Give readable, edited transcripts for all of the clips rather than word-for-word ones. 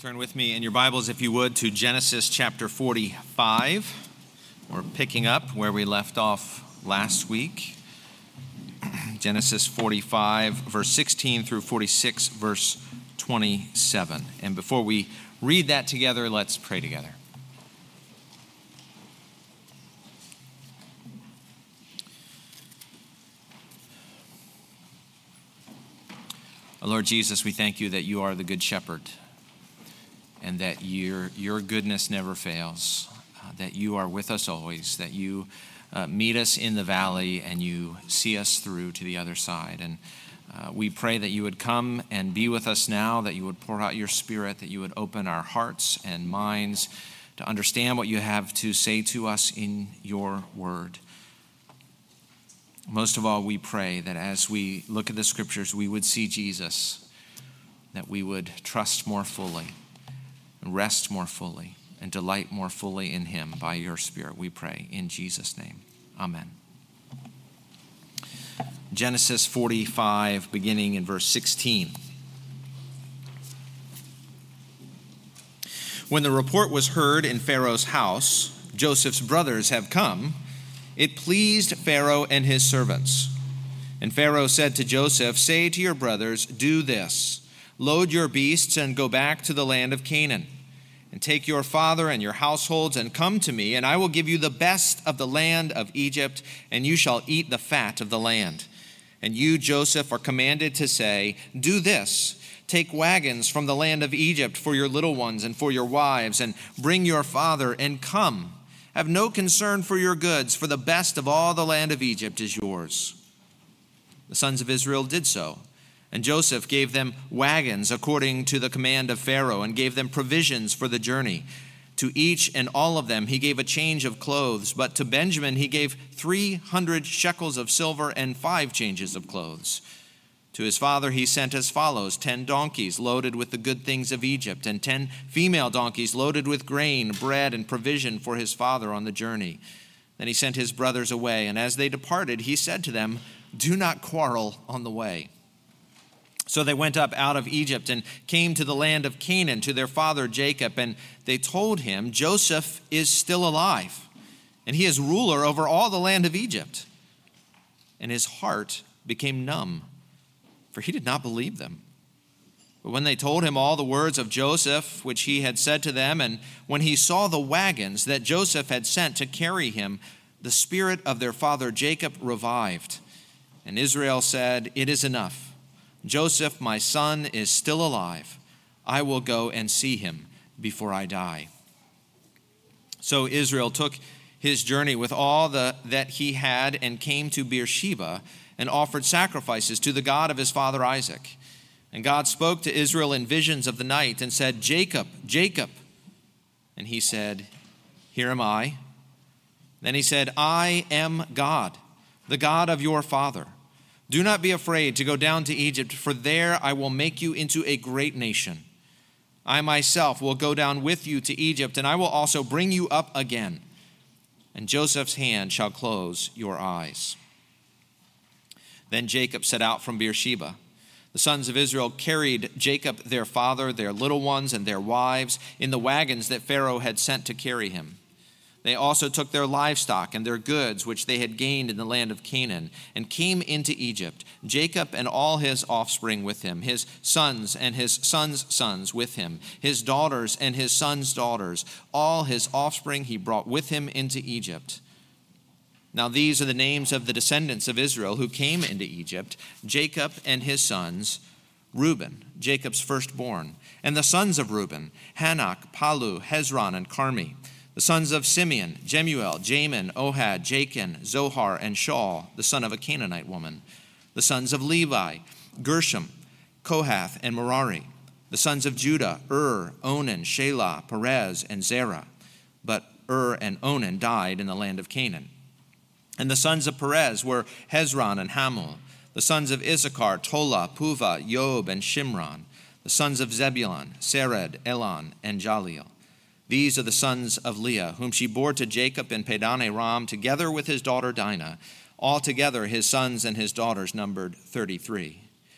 Turn with me in your Bibles, if you would, to Genesis chapter 45. We're picking up where we left off last week. Genesis 45, verse 16 through 46, verse 27. And before we read that together, let's pray together. Lord Jesus, we thank you that you are the good shepherd, and that your goodness never fails, that you are with us always, that you meet us in the valley and you see us through to the other side. And we pray that you would come and be with us now, that you would pour out your Spirit, that you would open our hearts and minds to understand what you have to say to us in your word. Most of all, we pray that as we look at the scriptures, we would see Jesus, that we would trust more fully, rest more fully, and delight more fully in him by your Spirit, we pray in Jesus' name. Amen. Genesis 45, beginning in verse 16. When the report was heard in Pharaoh's house, Joseph's brothers have come, it pleased Pharaoh and his servants. And Pharaoh said to Joseph, "Say to your brothers, do this. Load your beasts and go back to the land of Canaan. And take your father and your households and come to me, and I will give you the best of the land of Egypt, and you shall eat the fat of the land. And you, Joseph, are commanded to say, do this. Take wagons from the land of Egypt for your little ones and for your wives, and bring your father and come. Have no concern for your goods, for the best of all the land of Egypt is yours." The sons of Israel did so. And Joseph gave them wagons according to the command of Pharaoh, and gave them provisions for the journey. To each and all of them he gave a change of clothes, but to Benjamin he gave 300 shekels of silver and 5 changes of clothes. To his father he sent as follows: 10 donkeys loaded with the good things of Egypt, and 10 female donkeys loaded with grain, bread, and provision for his father on the journey. Then he sent his brothers away, and as they departed he said to them, "Do not quarrel on the way." So they went up out of Egypt and came to the land of Canaan to their father Jacob, and they told him, "Joseph is still alive, and he is ruler over all the land of Egypt." And his heart became numb, for he did not believe them. But when they told him all the words of Joseph, which he had said to them, and when he saw the wagons that Joseph had sent to carry him, the spirit of their father Jacob revived. And Israel said, "It is enough. Joseph, my son, is still alive. I will go and see him before I die." So Israel took his journey with all that he had and came to Beersheba and offered sacrifices to the God of his father Isaac. And God spoke to Israel in visions of the night and said, "Jacob, Jacob." And he said, "Here am I." Then he said, "I am God, the God of your father. Do not be afraid to go down to Egypt, for there I will make you into a great nation. I myself will go down with you to Egypt, and I will also bring you up again. And Joseph's hand shall close your eyes." Then Jacob set out from Beersheba. The sons of Israel carried Jacob their father, their little ones, and their wives in the wagons that Pharaoh had sent to carry him. They also took their livestock and their goods, which they had gained in the land of Canaan, and came into Egypt, Jacob and all his offspring with him, his sons and his sons' sons with him, his daughters and his sons' daughters. All his offspring he brought with him into Egypt. Now these are the names of the descendants of Israel who came into Egypt: Jacob and his sons, Reuben, Jacob's firstborn, and the sons of Reuben, Hanok, Palu, Hezron, and Carmi. The sons of Simeon, Jemuel, Jamin, Ohad, Jachin, Zohar, and Shaul, the son of a Canaanite woman. The sons of Levi, Gershom, Kohath, and Merari. The sons of Judah, Onan, Shelah, Perez, and Zerah. But and Onan died in the land of Canaan. And the sons of Perez were Hezron and Hamul. The sons of Issachar, Tola, Puvah, Yob, and Shimron. The sons of Zebulun, Sered, Elon, and Jaleel. These are the sons of Leah, whom she bore to Jacob in Padan Aram, together with his daughter Dinah. Altogether his sons and his daughters numbered 33.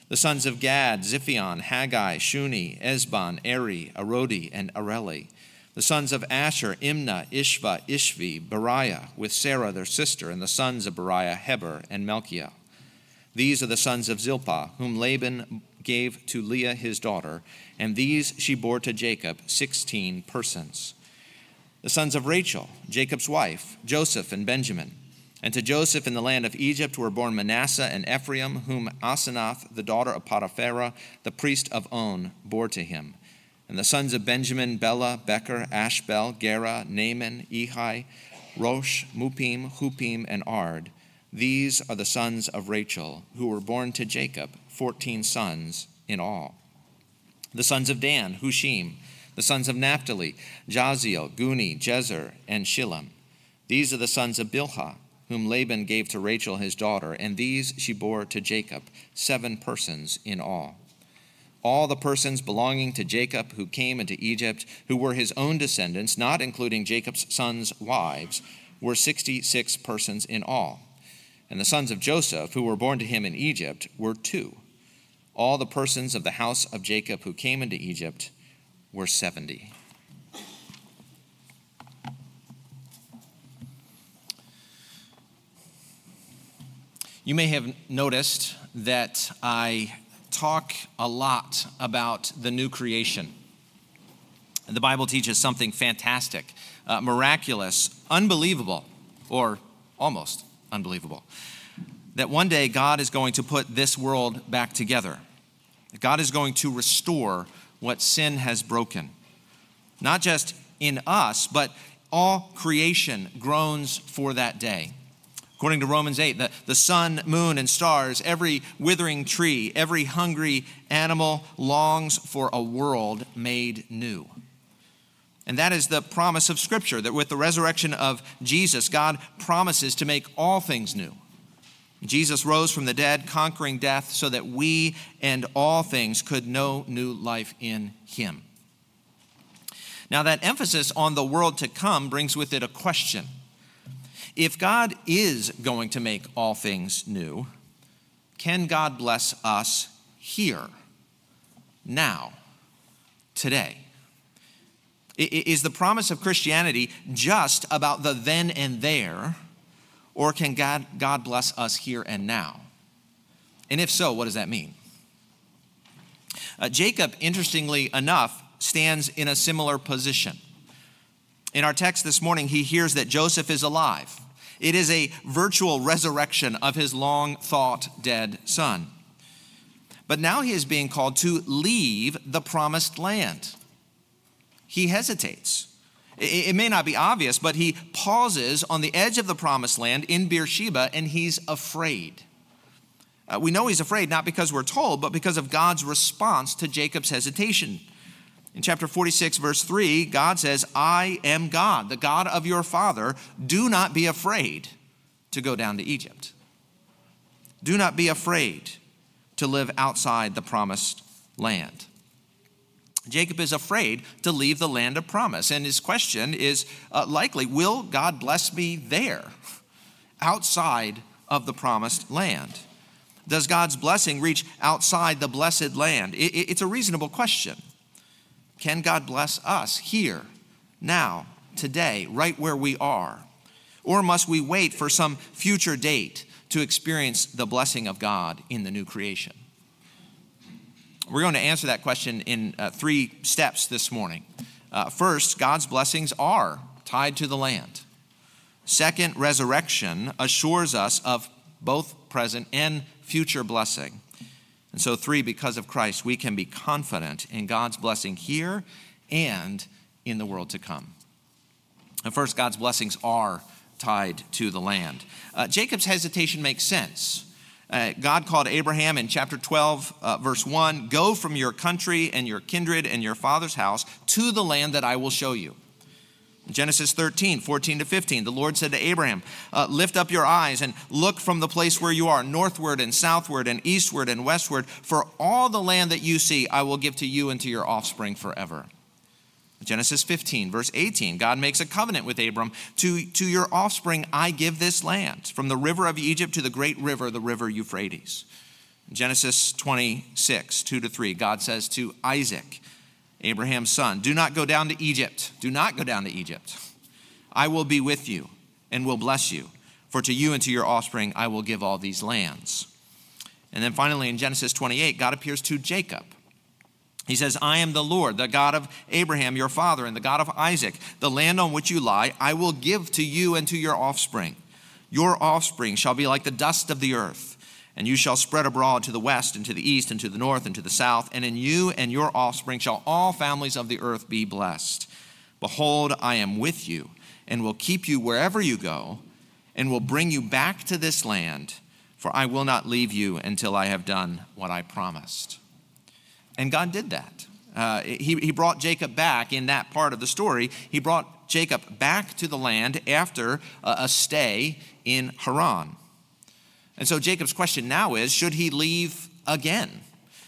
The sons of Gad, Ziphion, Haggai, Shuni, Esbon, Eri, Arodi, and Areli. The sons of Asher, Imnah, Ishva, Ishvi, Beriah, with Sarah their sister, and the sons of Beriah, Heber, and Melchiah. These are the sons of Zilpah, whom Laban gave to Leah his daughter, and these she bore to Jacob, 16 persons. The sons of Rachel, Jacob's wife, Joseph and Benjamin. And to Joseph in the land of Egypt were born Manasseh and Ephraim, whom Asenath, the daughter of Potipharah, the priest of On, bore to him. And the sons of Benjamin, Bela, Becher, Ashbel, Gera, Naaman, Ehi, Rosh, Mupim, Hupim, and Ard. These are the sons of Rachel, who were born to Jacob, 14 sons in all. The sons of Dan, Hushim. The sons of Naphtali, Jaziel, Guni, Jezer, and Shillem. These are the sons of Bilhah, whom Laban gave to Rachel his daughter, and these she bore to Jacob, 7 persons in all. All the persons belonging to Jacob who came into Egypt, who were his own descendants, not including Jacob's sons' wives, were 66 persons in all. And the sons of Joseph, who were born to him in Egypt, were 2. All the persons of the house of Jacob who came into Egypt were 70. You may have noticed that I talk a lot about the new creation. The Bible teaches something fantastic, miraculous, unbelievable, or almost unbelievable, that one day God is going to put this world back together. God is going to restore what sin has broken. Not just in us, but all creation groans for that day. According to Romans 8, the sun, moon, and stars, every withering tree, every hungry animal longs for a world made new. And that is the promise of Scripture, that with the resurrection of Jesus, God promises to make all things new. Jesus rose from the dead, conquering death, so that we and all things could know new life in him. Now, that emphasis on the world to come brings with it a question. If God is going to make all things new, can God bless us here, now, today? Is the promise of Christianity just about the then and there, or can God bless us here and now? And if so, what does that mean? Jacob, interestingly enough, stands in a similar position. In our text this morning, he hears that Joseph is alive. It is a virtual resurrection of his long-thought dead son. But now he is being called to leave the promised land. He hesitates. It may not be obvious, but he pauses on the edge of the promised land in Beersheba, and he's afraid. We know he's afraid not because we're told, but because of God's response to Jacob's hesitation. In chapter 46, verse 3, God says, I am God, the God of your father. Do not be afraid to go down to Egypt. Do not be afraid to live outside the promised land. Jacob is afraid to leave the land of promise, and his question is likely, will God bless me there, outside of the promised land? Does God's blessing reach outside the blessed land? It's a reasonable question. Can God bless us here, now, today, right where we are? Or must we wait for some future date to experience the blessing of God in the new creation? We're going to answer that question in 3 steps this morning. First, God's blessings are tied to the land. Second, resurrection assures us of both present and future blessing. And so 3, because of Christ, we can be confident in God's blessing here and in the world to come. And first, God's blessings are tied to the land. Jacob's hesitation makes sense. God called Abraham in chapter 12, verse 1, go from your country and your kindred and your father's house to the land that I will show you. In Genesis 13, 14 to 15, the Lord said to Abraham, lift up your eyes and look from the place where you are, northward and southward and eastward and westward, for all the land that you see I will give to you and to your offspring forever. Genesis 15, verse 18, God makes a covenant with Abram. To your offspring I give this land, from the river of Egypt to the great river, the river Euphrates. Genesis 26, 2-3, God says to Isaac, Abraham's son, do not go down to Egypt. Do not go down to Egypt. I will be with you and will bless you. For to you and to your offspring I will give all these lands. And then finally in Genesis 28, God appears to Jacob. He says, I am the Lord, the God of Abraham, your father, and the God of Isaac. The land on which you lie, I will give to you and to your offspring. Your offspring shall be like the dust of the earth, and you shall spread abroad to the west and to the east and to the north and to the south. And in you and your offspring shall all families of the earth be blessed. Behold, I am with you and will keep you wherever you go and will bring you back to this land, for I will not leave you until I have done what I promised. And God did that. He brought Jacob back in that part of the story. He brought Jacob back to the land after a stay in Haran. And so Jacob's question now is, should he leave again?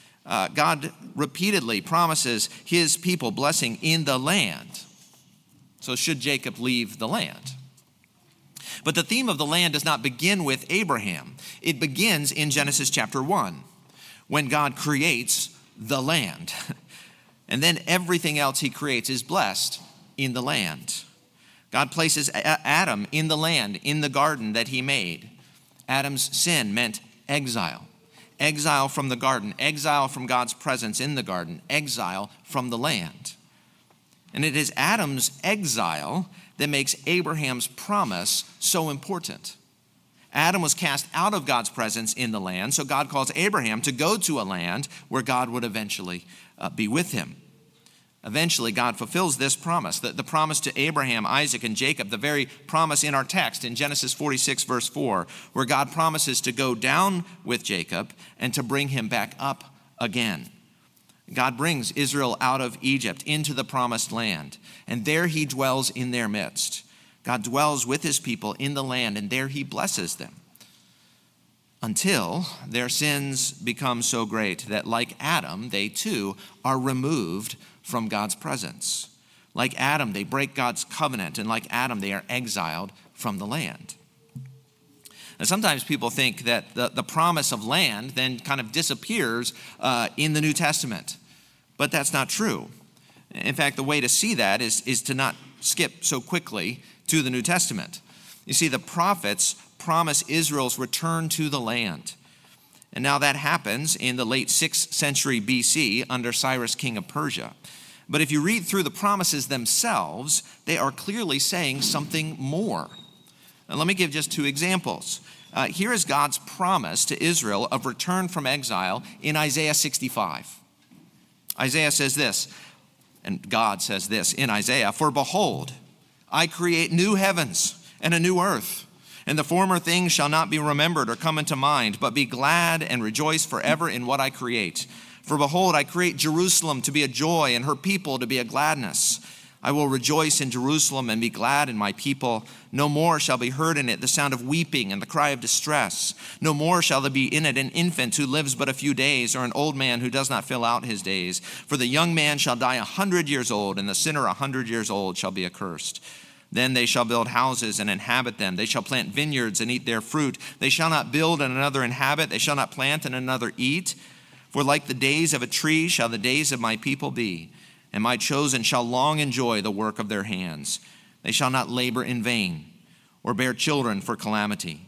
God repeatedly promises his people blessing in the land. So should Jacob leave the land? But the theme of the land does not begin with Abraham. It begins in Genesis chapter 1, when God creates the land. And then everything else he creates is blessed in the land. God places Adam in the land, in the garden that he made. Adam's sin meant exile. Exile from the garden, exile from God's presence in the garden, exile from the land. And it is Adam's exile that makes Abraham's promise so important. Adam was cast out of God's presence in the land, so God calls Abraham to go to a land where God would eventually be with him. Eventually, God fulfills this promise, the promise to Abraham, Isaac, and Jacob, the very promise in our text in Genesis 46, verse 4, where God promises to go down with Jacob and to bring him back up again. God brings Israel out of Egypt into the promised land, and there he dwells in their midst. God dwells with his people in the land, and there he blesses them until their sins become so great that, like Adam, they too are removed from God's presence. Like Adam, they break God's covenant, and like Adam, they are exiled from the land. And sometimes people think that the promise of land then kind of disappears in the New Testament, but that's not true. In fact, the way to see that is to not skip so quickly to the New Testament. You see, the prophets promise Israel's return to the land. And now that happens in the late 6th century BC under Cyrus, king of Persia. But if you read through the promises themselves, they are clearly saying something more. Now, let me give just two examples. Here is God's promise to Israel of return from exile in Isaiah 65. Isaiah says this, and God says this in Isaiah, "For behold, I create new heavens and a new earth, and the former things shall not be remembered or come into mind, but be glad and rejoice forever in what I create. For behold, I create Jerusalem to be a joy and her people to be a gladness. I will rejoice in Jerusalem and be glad in my people. No more shall be heard in it the sound of weeping and the cry of distress. No more shall there be in it an infant who lives but a few days, or an old man who does not fill out his days. For the young man shall die 100 years old, and the sinner 100 years old shall be accursed. Then they shall build houses and inhabit them. They shall plant vineyards and eat their fruit. They shall not build and another inhabit. They shall not plant and another eat. For like the days of a tree shall the days of my people be, and my chosen shall long enjoy the work of their hands. They shall not labor in vain, or bear children for calamity.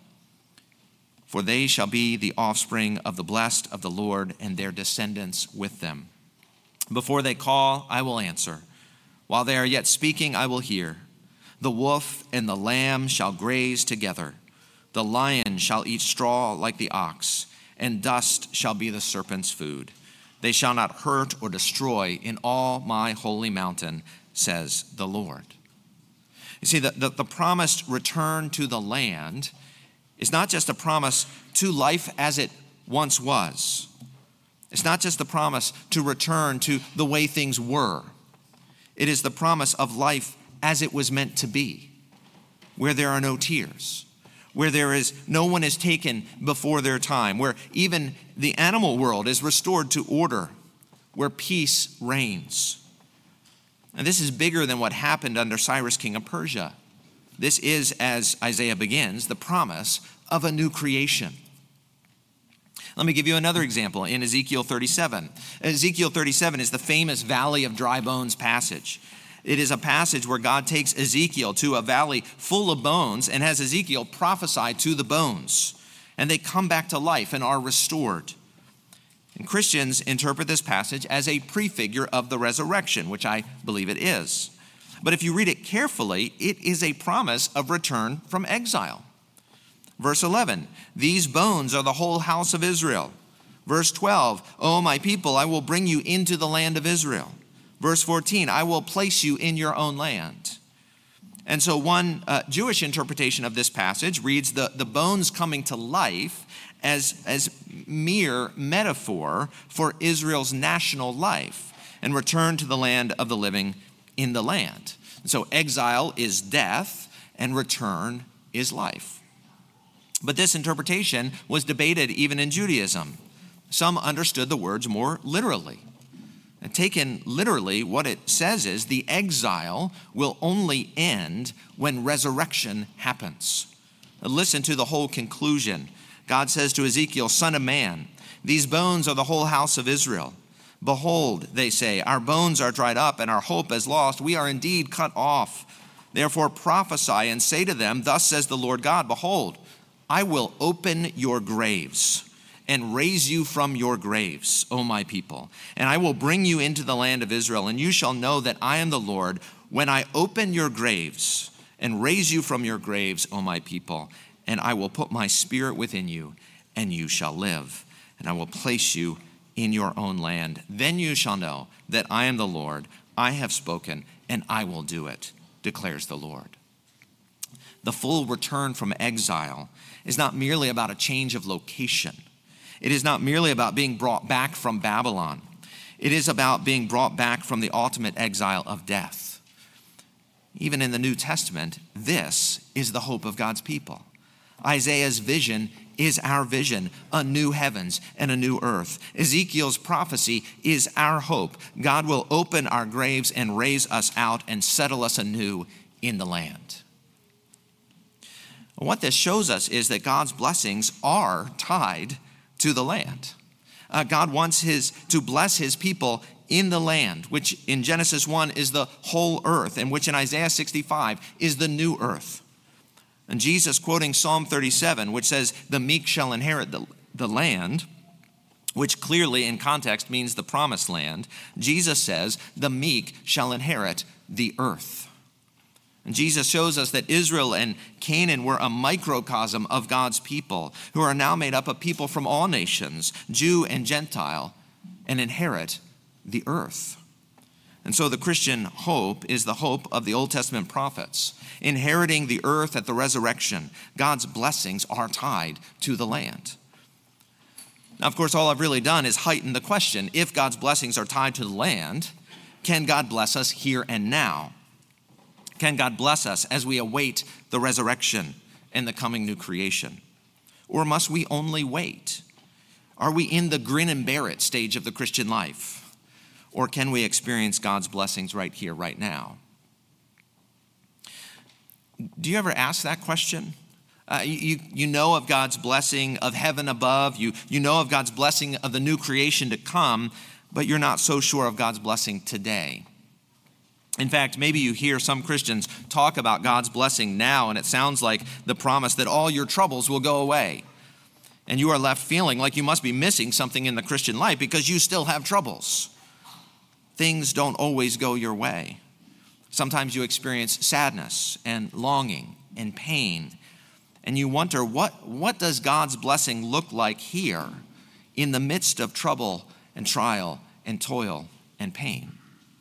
For they shall be the offspring of the blessed of the Lord, and their descendants with them. Before they call, I will answer. While they are yet speaking, I will hear. The wolf and the lamb shall graze together. The lion shall eat straw like the ox, and dust shall be the serpent's food. They shall not hurt or destroy in all my holy mountain, says the Lord." You see, the promised return to the land is not just a promise to life as it once was. It's not just the promise to return to the way things were. It is the promise of life as it was meant to be, where there are no tears, where no one is taken before their time, where even the animal world is restored to order, where peace reigns. And this is bigger than what happened under Cyrus, king of Persia. This is, as Isaiah begins, the promise of a new creation. Let me give you another example in Ezekiel 37. Ezekiel 37 is the famous Valley of Dry Bones passage. It is a passage where God takes Ezekiel to a valley full of bones and has Ezekiel prophesy to the bones. And they come back to life and are restored. And Christians interpret this passage as a prefigure of the resurrection, which I believe it is. But if you read it carefully, it is a promise of return from exile. Verse 11, these bones are the whole house of Israel. Verse 12, O my people, I will bring you into the land of Israel. Verse 14, I will place you in your own land. And so one Jewish interpretation of this passage reads the bones coming to life as mere metaphor for Israel's national life and return to the land of the living in the land. And so exile is death and return is life. But this interpretation was debated even in Judaism. Some understood the words more literally. And taken literally, what it says is the exile will only end when resurrection happens. Now listen to the whole conclusion. God says to Ezekiel, Son of man, these bones are the whole house of Israel. Behold, they say, our bones are dried up and our hope is lost. We are indeed cut off. Therefore prophesy and say to them, thus says the Lord God, behold, I will open your graves and raise you from your graves, O my people. And I will bring you into the land of Israel, and you shall know that I am the Lord when I open your graves and raise you from your graves, O my people. And I will put my spirit within you, and you shall live. And I will place you in your own land. Then you shall know that I am the Lord. I have spoken, and I will do it, declares the Lord. The full return from exile is not merely about a change of location. It is not merely about being brought back from Babylon. It is about being brought back from the ultimate exile of death. Even in the New Testament, this is the hope of God's people. Isaiah's vision is our vision, a new heavens and a new earth. Ezekiel's prophecy is our hope. God will open our graves and raise us out and settle us anew in the land. What this shows us is that God's blessings are tied to the land. God wants to bless his people in the land, which in Genesis 1 is the whole earth, and which in Isaiah 65 is the new earth. And Jesus, quoting Psalm 37, which says, the meek shall inherit the land, which clearly in context means the promised land, Jesus says, the meek shall inherit the earth. And Jesus shows us that Israel and Canaan were a microcosm of God's people, who are now made up of people from all nations, Jew and Gentile, and inherit the earth. And so the Christian hope is the hope of the Old Testament prophets. Inheriting the earth at the resurrection, God's blessings are tied to the land. Now, of course, all I've really done is heighten the question. If God's blessings are tied to the land, can God bless us here and now? Can God bless us as we await the resurrection and the coming new creation? Or must we only wait? Are we in the grin and bear it stage of the Christian life? Or can we experience God's blessings right here, right now? Do you ever ask that question? You know of God's blessing of heaven above. You know of God's blessing of the new creation to come, but you're not so sure of God's blessing today. In fact, maybe you hear some Christians talk about God's blessing now, and it sounds like the promise that all your troubles will go away. And you are left feeling like you must be missing something in the Christian life because you still have troubles. Things don't always go your way. Sometimes you experience sadness and longing and pain. And you wonder, what does God's blessing look like here in the midst of trouble and trial and toil and pain?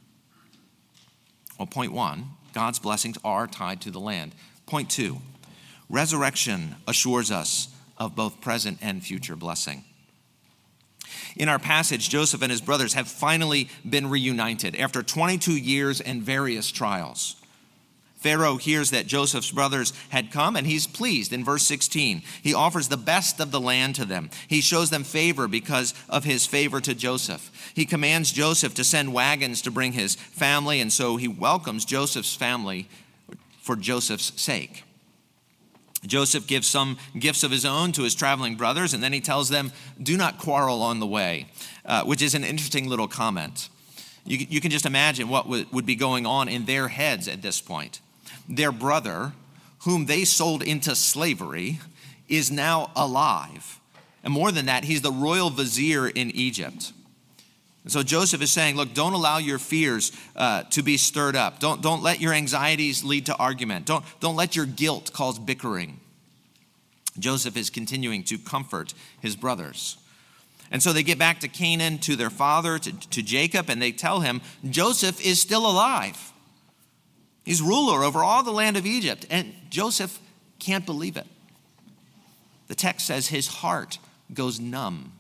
Well, point one, God's blessings are tied to the land. Point two, resurrection assures us of both present and future blessing. In our passage, Joseph and his brothers have finally been reunited after 22 years and various trials. Pharaoh hears that Joseph's brothers had come, and he's pleased. In verse 16, he offers the best of the land to them. He shows them favor because of his favor to Joseph. He commands Joseph to send wagons to bring his family, and so he welcomes Joseph's family for Joseph's sake. Joseph gives some gifts of his own to his traveling brothers, and then he tells them, do not quarrel on the way, which is an interesting little comment. You can just imagine what would be going on in their heads at this point. Their brother, whom they sold into slavery, is now alive. And more than that, he's the royal vizier in Egypt. And so Joseph is saying, look, don't allow your fears to be stirred up. Don't let your anxieties lead to argument. Don't let your guilt cause bickering. Joseph is continuing to comfort his brothers. And so they get back to Canaan, to their father, to Jacob, and they tell him, Joseph is still alive. He's ruler over all the land of Egypt. And Joseph can't believe it. The text says his heart goes numb.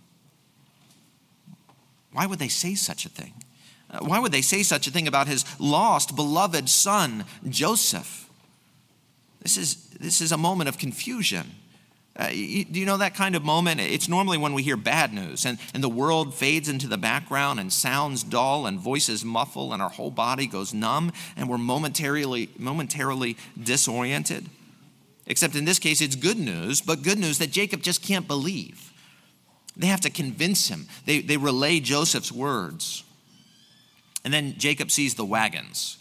Why would they say such a thing? Why would they say such a thing about his lost, beloved son, Joseph? This is a moment of confusion. Do you know that kind of moment? It's normally when we hear bad news and the world fades into the background and sounds dull and voices muffle and our whole body goes numb and we're momentarily disoriented. Except in this case, it's good news, but good news that Jacob just can't believe. They have to convince him. They relay Joseph's words. And then Jacob sees the wagons.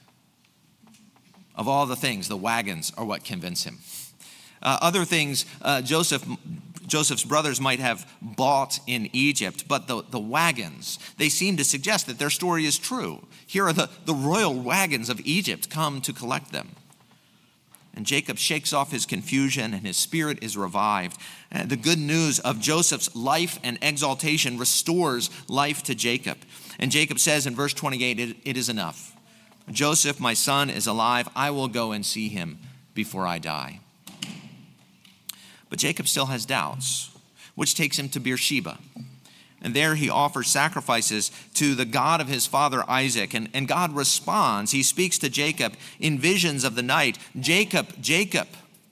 Of all the things, the wagons are what convince him. Other things Joseph's brothers might have bought in Egypt, but the wagons, they seem to suggest that their story is true. Here are the royal wagons of Egypt come to collect them. And Jacob shakes off his confusion and his spirit is revived. The good news of Joseph's life and exaltation restores life to Jacob. And Jacob says in verse 28, it is enough. Joseph, my son, is alive. I will go and see him before I die. But Jacob still has doubts, which takes him to Beersheba. And there he offers sacrifices to the God of his father Isaac. And God responds. He speaks to Jacob in visions of the night. Jacob, Jacob.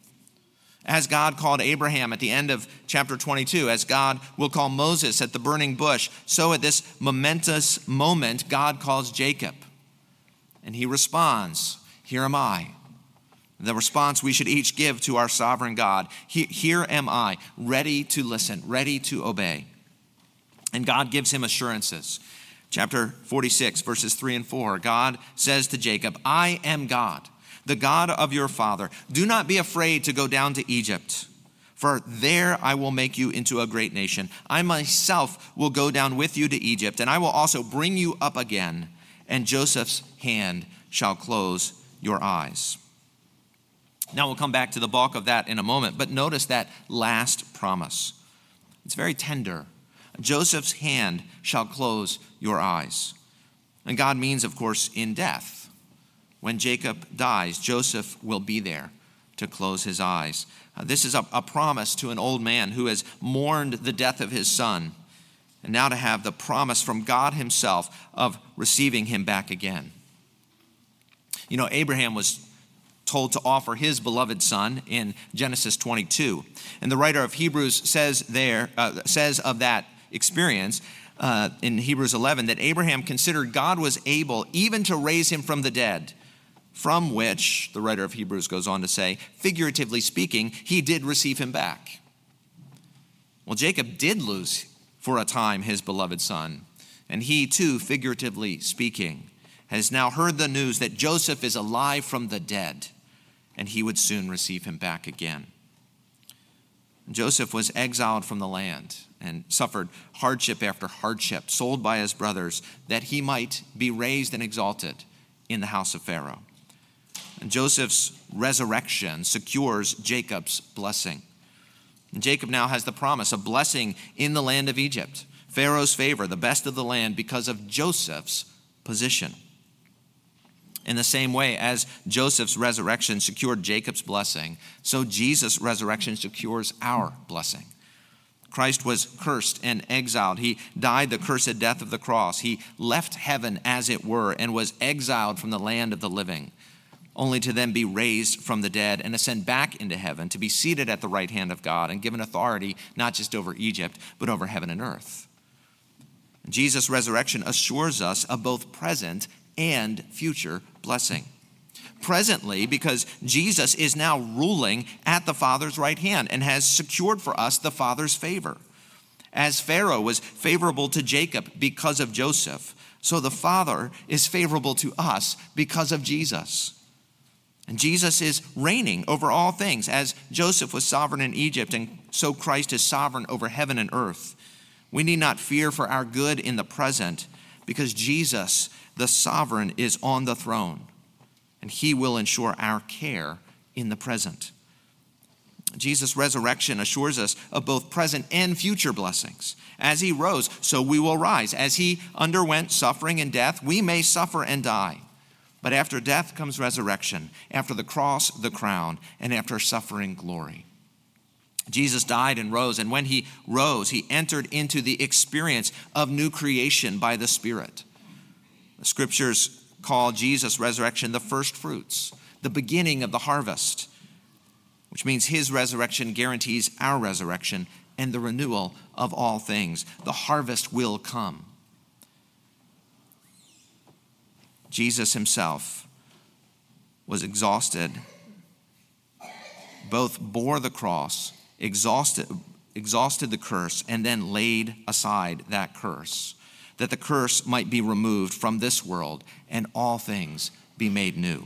As God called Abraham at the end of chapter 22, as God will call Moses at the burning bush, so at this momentous moment, God calls Jacob. And he responds, here am I. The response we should each give to our sovereign God. Here am I, ready to listen, ready to obey. And God gives him assurances. Chapter 46, verses 3 and 4, God says to Jacob, I am God, the God of your father. Do not be afraid to go down to Egypt, for there I will make you into a great nation. I myself will go down with you to Egypt, and I will also bring you up again, and Joseph's hand shall close your eyes. Now we'll come back to the bulk of that in a moment, but notice that last promise. It's very tender. Joseph's hand shall close your eyes. And God means, of course, in death. When Jacob dies, Joseph will be there to close his eyes. This is a promise to an old man who has mourned the death of his son, and now to have the promise from God himself of receiving him back again. You know, Abraham was told to offer his beloved son in Genesis 22. And the writer of Hebrews says of that experience in Hebrews 11 that Abraham considered God was able even to raise him from the dead, from which, the writer of Hebrews goes on to say, figuratively speaking, he did receive him back. Well, Jacob did lose for a time his beloved son, and he too, figuratively speaking, has now heard the news that Joseph is alive from the dead, and he would soon receive him back again. Joseph was exiled from the land and suffered hardship after hardship, sold by his brothers, that he might be raised and exalted in the house of Pharaoh. And Joseph's resurrection secures Jacob's blessing. And Jacob now has the promise of blessing in the land of Egypt, Pharaoh's favor, the best of the land, because of Joseph's position. In the same way as Joseph's resurrection secured Jacob's blessing, so Jesus' resurrection secures our blessing. Christ was cursed and exiled. He died the cursed death of the cross. He left heaven, as it were, and was exiled from the land of the living, only to then be raised from the dead and ascend back into heaven, to be seated at the right hand of God and given authority not just over Egypt, but over heaven and earth. Jesus' resurrection assures us of both present and future blessing. Presently, because Jesus is now ruling at the Father's right hand and has secured for us the Father's favor. As Pharaoh was favorable to Jacob because of Joseph, so the Father is favorable to us because of Jesus. And Jesus is reigning over all things. As Joseph was sovereign in Egypt, and so Christ is sovereign over heaven and earth. We need not fear for our good in the present, because Jesus, the sovereign, is on the throne, and he will ensure our care in the present. Jesus' resurrection assures us of both present and future blessings. As he rose, so we will rise. As he underwent suffering and death, we may suffer and die. But after death comes resurrection, after the cross, the crown, and after suffering, glory. Jesus died and rose, and when he rose, he entered into the experience of new creation by the Spirit. The scriptures call Jesus' resurrection the first fruits, the beginning of the harvest, which means his resurrection guarantees our resurrection and the renewal of all things. The harvest will come. Jesus himself was exhausted, both bore the cross, exhausted the curse, and then laid aside that curse, that the curse might be removed from this world and all things be made new.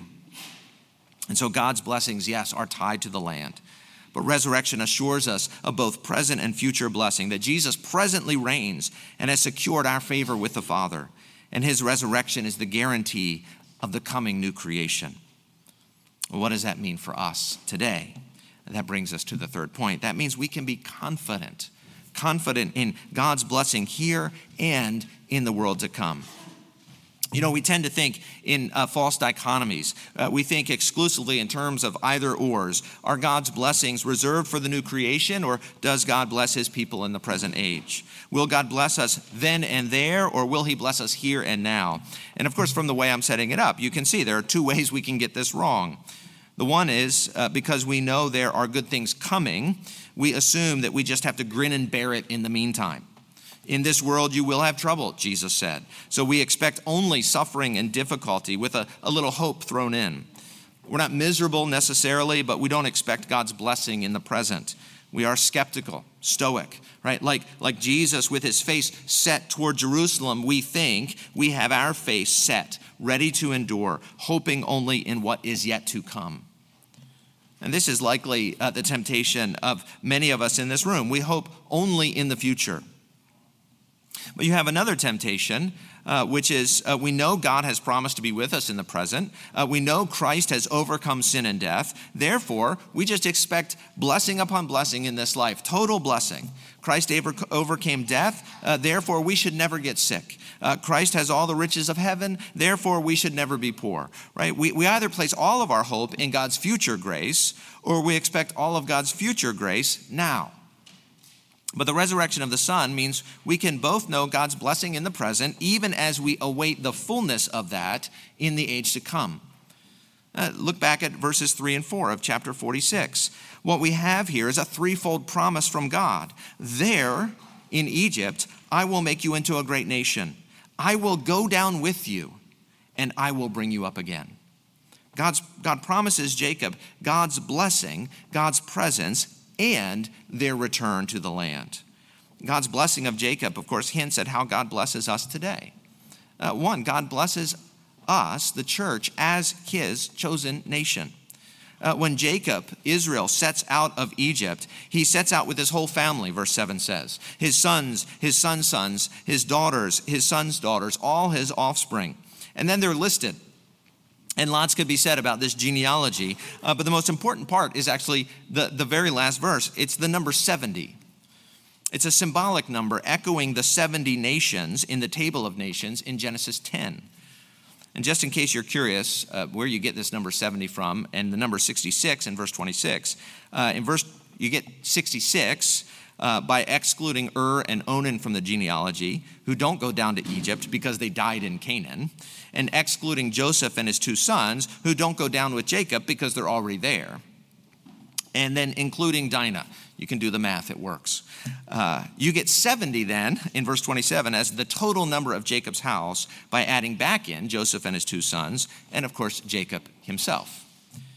And so God's blessings, yes, are tied to the land. But resurrection assures us of both present and future blessing, that Jesus presently reigns and has secured our favor with the Father. And his resurrection is the guarantee of the coming new creation. Well, what does that mean for us today? And that brings us to the third point. That means we can be confident in God's blessing here and in the world to come. You know, we tend to think in false dichotomies. We think exclusively in terms of either ors. Are God's blessings reserved for the new creation, or does God bless his people in the present age? Will God bless us then and there, or will he bless us here and now? And of course, from the way I'm setting it up, you can see there are two ways we can get this wrong. The one is because we know there are good things coming, we assume that we just have to grin and bear it in the meantime. In this world you will have trouble, Jesus said. So we expect only suffering and difficulty with a little hope thrown in. We're not miserable necessarily, but we don't expect God's blessing in the present. We are skeptical, stoic, right? Like Jesus with his face set toward Jerusalem, we think we have our face set, ready to endure, hoping only in what is yet to come. And this is likely the temptation of many of us in this room. We hope only in the future. But you have another temptation, which is we know God has promised to be with us in the present. We know Christ has overcome sin and death. Therefore, we just expect blessing upon blessing in this life, total blessing. Christ overcame death. Therefore, we should never get sick. Christ has all the riches of heaven. Therefore, we should never be poor, right? We either place all of our hope in God's future grace, or we expect all of God's future grace now. But the resurrection of the Son means we can both know God's blessing in the present, even as we await the fullness of that in the age to come. Look back at verses 3 and 4 of chapter 46. What we have here is a threefold promise from God. There, in Egypt, I will make you into a great nation. I will go down with you, and I will bring you up again. God promises Jacob God's blessing, God's presence, and their return to the land. God's blessing of Jacob, of course, hints at how God blesses us today. One, God blesses us, the church, as his chosen nation. When Jacob, Israel, sets out of Egypt, he sets out with his whole family, verse 7 says. His sons, his sons' sons, his daughters, his sons' daughters, all his offspring. And then they're listed. And lots could be said about this genealogy, but the most important part is actually the very last verse. It's the number 70. It's a symbolic number echoing the 70 nations in the table of nations in Genesis 10. And just in case you're curious where you get this number 70 from, and the number 66 in verse 26, you get 66 by excluding and Onan from the genealogy, who don't go down to Egypt because they died in Canaan, and excluding Joseph and his two sons, who don't go down with Jacob because they're already there. And then including Dinah. You can do the math, it works. You get 70 then, in verse 27, as the total number of Jacob's house by adding back in Joseph and his 2 sons, and of course, Jacob himself.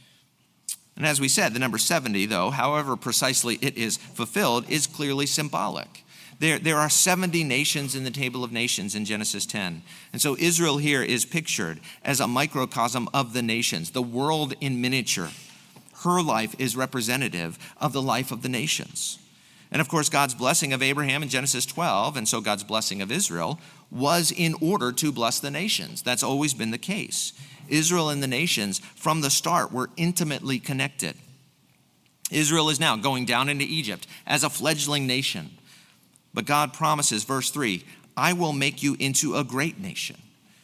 And as we said, the number 70, though, however precisely it is fulfilled, is clearly symbolic. There are 70 nations in the table of nations in Genesis 10. And so Israel here is pictured as a microcosm of the nations, the world in miniature. Her life is representative of the life of the nations. And of course, God's blessing of Abraham in Genesis 12, and so God's blessing of Israel, was in order to bless the nations. That's always been the case. Israel and the nations from the start were intimately connected. Israel is now going down into Egypt as a fledgling nation. But God promises, verse 3, I will make you into a great nation.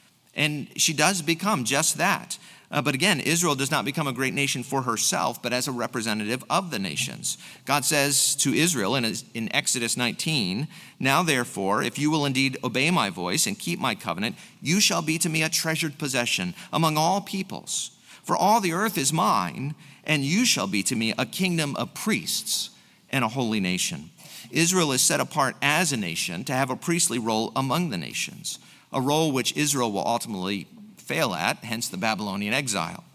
And she does become just that. But again, Israel does not become a great nation for herself, but as a representative of the nations. God says to Israel in Exodus 19, now therefore, if you will indeed obey my voice and keep my covenant, you shall be to me a treasured possession among all peoples. For all the earth is mine, and you shall be to me a kingdom of priests and a holy nation. Israel is set apart as a nation to have a priestly role among the nations, a role which Israel will ultimately fail at, hence the Babylonian exile.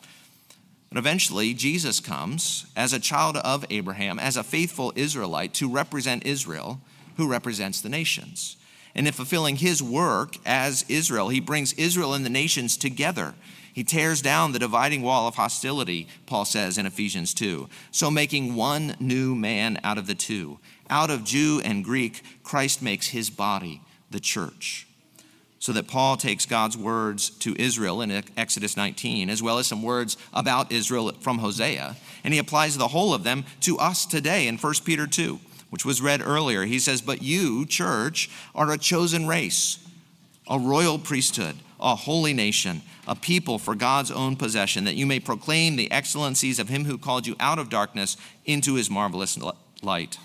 But eventually, Jesus comes as a child of Abraham, as a faithful Israelite to represent Israel, who represents the nations. And in fulfilling his work as Israel, he brings Israel and the nations together. He tears down the dividing wall of hostility, Paul says in Ephesians 2, so making one new man out of the two. Out of Jew and Greek, Christ makes his body, the church. So that Paul takes God's words to Israel in Exodus 19, as well as some words about Israel from Hosea, and he applies the whole of them to us today in 1 Peter 2, which was read earlier. He says, but you, church, are a chosen race, a royal priesthood, a holy nation, a people for God's own possession, that you may proclaim the excellencies of him who called you out of darkness into his marvelous light.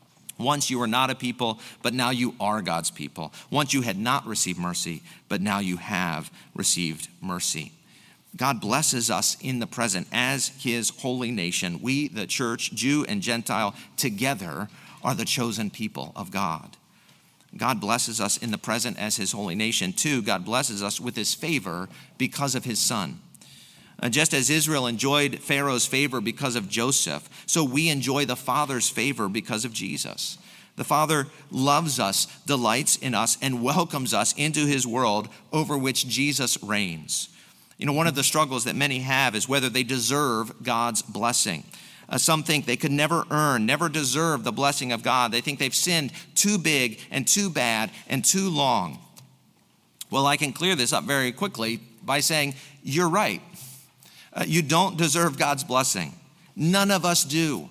Once you were not a people, but now you are God's people. Once you had not received mercy, but now you have received mercy. God blesses us in the present as his holy nation. We, the church, Jew and Gentile, together are the chosen people of God. God blesses us in the present as his holy nation. Two, God blesses us with his favor because of his son. Just as Israel enjoyed Pharaoh's favor because of Joseph, so we enjoy the Father's favor because of Jesus. The Father loves us, delights in us, and welcomes us into his world over which Jesus reigns. You know, one of the struggles that many have is whether they deserve God's blessing. Some think they could never earn, never deserve the blessing of God. They think they've sinned too big and too bad and too long. Well, I can clear this up very quickly by saying, you're right. You don't deserve God's blessing. None of us do.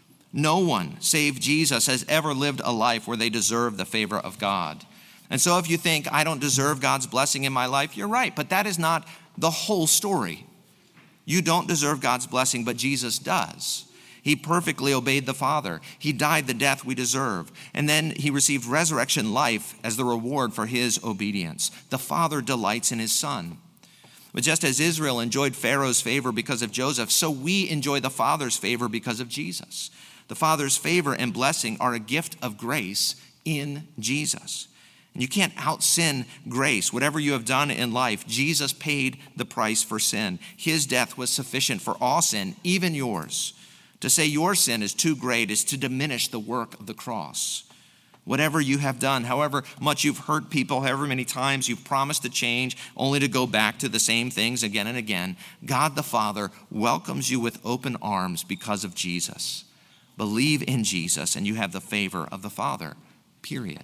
No one, save Jesus, has ever lived a life where they deserve the favor of God. And so if you think, I don't deserve God's blessing in my life, you're right. But that is not the whole story. You don't deserve God's blessing, but Jesus does. He perfectly obeyed the Father. He died the death we deserve. And then he received resurrection life as the reward for his obedience. The Father delights in his Son. But just as Israel enjoyed Pharaoh's favor because of Joseph, so we enjoy the Father's favor because of Jesus. The Father's favor and blessing are a gift of grace in Jesus. And you can't out-sin grace. Whatever you have done in life, Jesus paid the price for sin. His death was sufficient for all sin, even yours. To say your sin is too great is to diminish the work of the cross. Whatever you have done, however much you've hurt people, however many times you've promised to change, only to go back to the same things again and again, God the Father welcomes you with open arms because of Jesus. Believe in Jesus and you have the favor of the Father, period.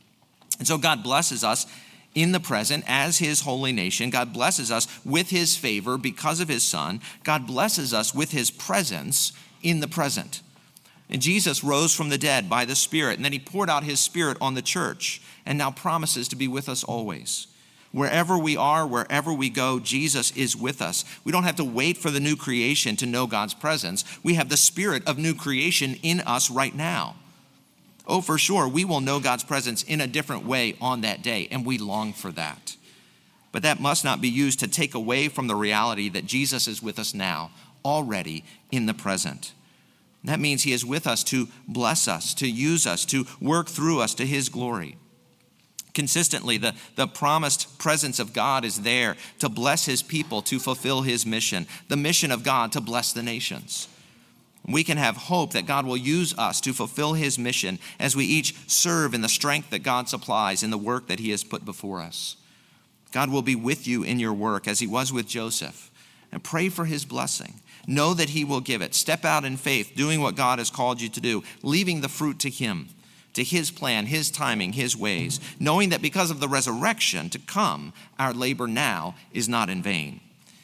And so God blesses us in the present as his holy nation. God blesses us with his favor because of his Son. God blesses us with his presence in the present. And Jesus rose from the dead by the Spirit, and then he poured out his Spirit on the church and now promises to be with us always. Wherever we are, wherever we go, Jesus is with us. We don't have to wait for the new creation to know God's presence. We have the Spirit of new creation in us right now. Oh, for sure, we will know God's presence in a different way on that day, and we long for that. But that must not be used to take away from the reality that Jesus is with us now, already in the present. That means he is with us to bless us, to use us, to work through us to his glory. Consistently, the promised presence of God is there to bless his people, to fulfill his mission, the mission of God to bless the nations. We can have hope that God will use us to fulfill his mission as we each serve in the strength that God supplies in the work that he has put before us. God will be with you in your work as he was with Joseph. And pray for his blessing. Know that he will give it. Step out in faith, doing what God has called you to do, leaving the fruit to him, to his plan, his timing, his ways, knowing that because of the resurrection to come, our labor now is not in vain.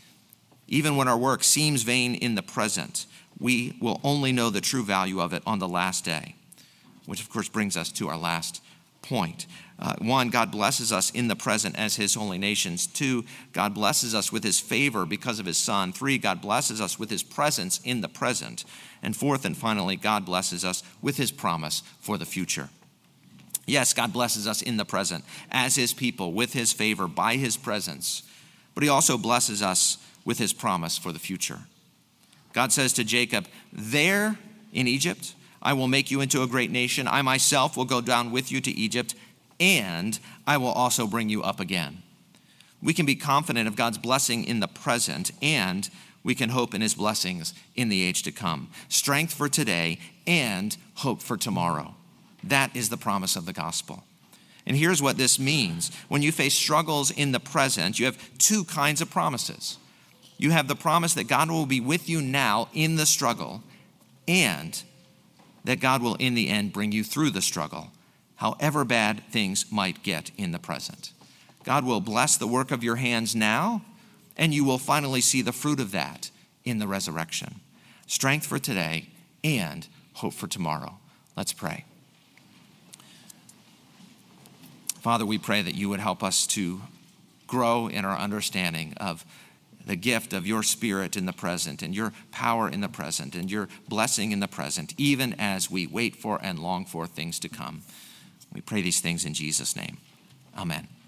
Even when our work seems vain in the present, we will only know the true value of it on the last day, which of course brings us to our last point. One, God blesses us in the present as his holy nations. Two, God blesses us with his favor because of his Son. Three, God blesses us with his presence in the present. And fourth and finally, God blesses us with his promise for the future. Yes, God blesses us in the present as his people, with his favor, by his presence. But he also blesses us with his promise for the future. God says to Jacob, there in Egypt, I will make you into a great nation. I myself will go down with you to Egypt, and I will also bring you up again. We can be confident of God's blessing in the present, and we can hope in his blessings in the age to come. Strength for today and hope for tomorrow. That is the promise of the gospel. And here's what this means. When you face struggles in the present, you have two kinds of promises. You have the promise that God will be with you now in the struggle, and that God will in the end bring you through the struggle, however bad things might get in the present. God will bless the work of your hands now, and you will finally see the fruit of that in the resurrection. Strength for today and hope for tomorrow. Let's pray. Father, we pray that you would help us to grow in our understanding of the gift of your Spirit in the present, and your power in the present, and your blessing in the present, even as we wait for and long for things to come. We pray these things in Jesus' name. Amen.